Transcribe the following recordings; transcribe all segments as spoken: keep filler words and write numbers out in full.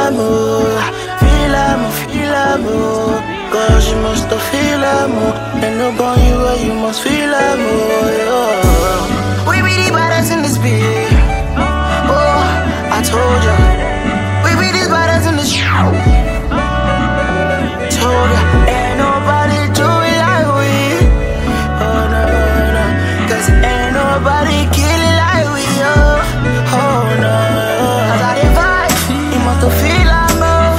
l'amour, feel l'amour, feel l'amour. Cause you must feel l'amour. And no born you where you must feel l'amour. Yeah. We be the baddest in this beat. Oh, I told ya. We be the baddest in this show. Told ya, ain't nobody do it like we. Oh no, no, cause ain't nobody kill it like we. Oh, oh no, cause I did vibe, you must feel l'amour.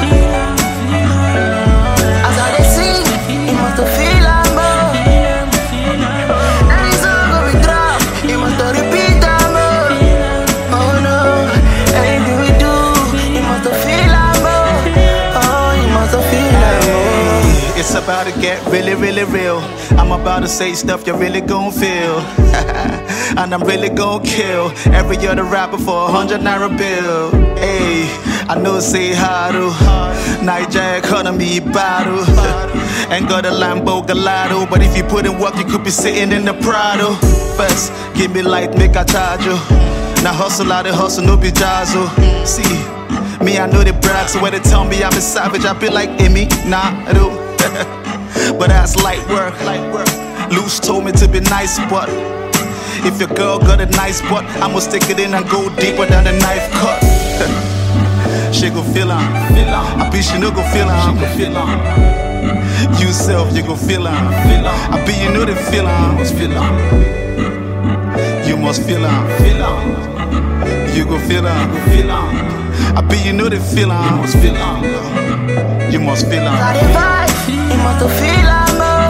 As I did sing, you must feel l'amour. Any song go be drop, you must repeat l'amour. Oh no, anything we do, you must feel l'amour. Oh, you must feel l'amour. It's about to get really, really real. I'm about to say stuff you really gon' feel. And I'm really gon' kill every other rapper for a hundred naira bill. Hey, I know say hard, Niger economy battle. Ain't got a Lambo Gallardo, but if you put in work, you could be sitting in the Prado. First, give me light, make I charge you. Now hustle out the hustle, no be jazzle. See, me I know they brag, so when they tell me I'm a savage, I be like, Amy, nah, I do. But that's light work. Luce told me to be nice, but if your girl got a nice butt, I'ma stick it in and go deeper than the knife cut. She gon' feel on, I bet she no gon' feel on. You self, you gon' feel on. I bet you know the feel on. You must feel on. You gon' feel on. I bet you know the feel on. You must feel on. As I dey vibe, you must feel l'amour.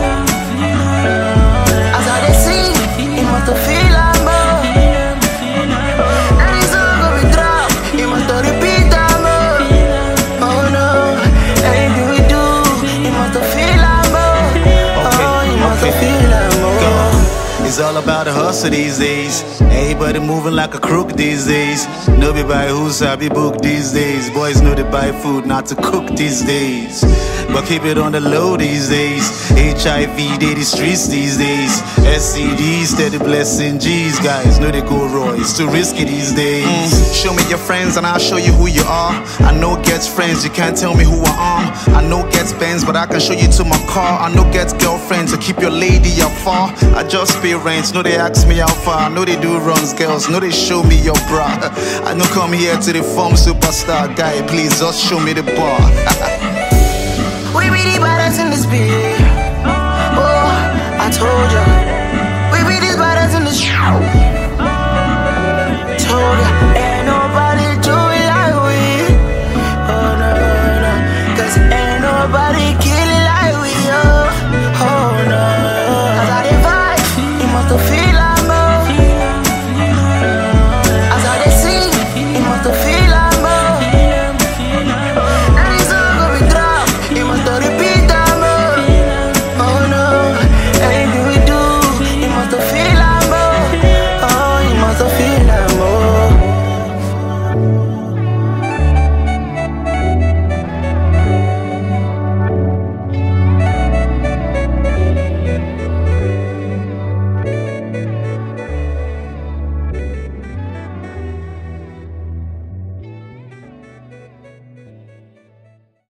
As I dey sing, you must feel l'amour. Any song go be drop, you must repeat l'amour. Oh no, anything we do, you must feel l'amour. Oh, you must feel l'amour. It's all about the hustle these days. Everybody moving like a crook these days. Nobody buy who's happy book these days. Boys know they buy food not to cook these days. But keep it on the low these days. H I V, they the streets these days. S C D, steady blessing G's. Guys know they go raw, it's too risky these days. Mm. Show me your friends and I'll show you who you are. I know gets friends, you can't tell me who I am. I know gets Benz, but I can show you to my car. I know gets girlfriends, so keep your lady afar. I just pay rent, know they ask me how far. I know they do runs, girls, know they show me your bra. I know come here to the form superstar guy, please just show me the bar. We be the baddest in this beat. Oh, I told ya. We be the baddest in this show. Told ya.